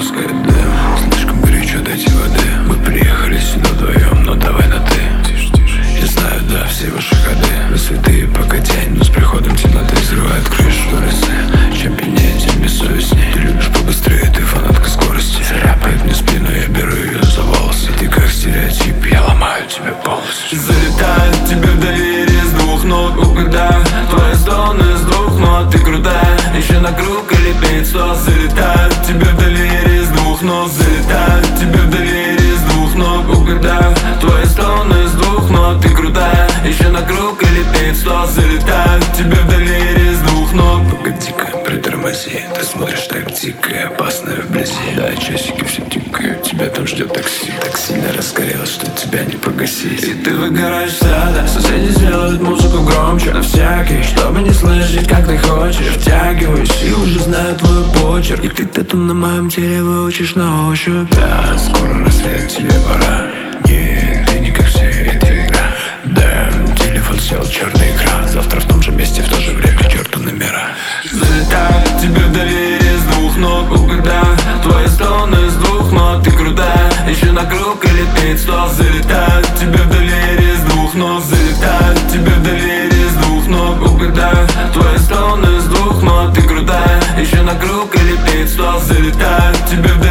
пускает дым. Слишком горячо, дайте воды. Мы приехали сюда вдвоем, но давай на ты. Я знаю, да, все ваши ходы. Вы святые, пока тень, но с приходом темноты взрывает крышу. Торресы, чем пьянее, тем бессовестней. Ты любишь побыстрее, ты фанатка скорости. Царапает мне спину, я беру ее за волосы. Ты как стереотип, я ломаю тебя полностью. Залетает тебе в доверие с двух ног. Угадаю твои стоны с двух нот. Ты крутая, еще на круг или 500. Залетает тебе в доверие с двух ног. Залетает тебе в доверие с двух ног. Угадаю твои стоны с двух нот. Ты крутая, еще на круг или 500. Залетает тебе в доверие с двух ног. Погоди-ка, притормози. Ты смотришь так дико и опасно вблизи. Да, часики все тикают, тебя там ждет такси. Так сильно раскорелось, что тебя не погасить. И ты выгораешь сада. Соседи сделают музыку громче на всякий, чтобы не слышать, как ты хочешь. Втягиваюсь и уже знаю твой почерк. И ты тату на моем теле выучишь на ощупь. Да, скоро рассвет, тебе пора. Нет, ты не как все, это игра. Да, телефон сел, черный экран. Завтра в том же месте, в то же время, к черту номера. Залетаю тебе в доверие с двух ног. Угадаю твои стоны с двух нот. Ты крутая, еще на круг или 500. Залетаю тебе в доверие с двух ног. Залетаю тебе в доверие с двух ног. Угадаю твои стоны с двух нот. Ты крутая, еще на круг или 500. Залетаю тебе в доверие.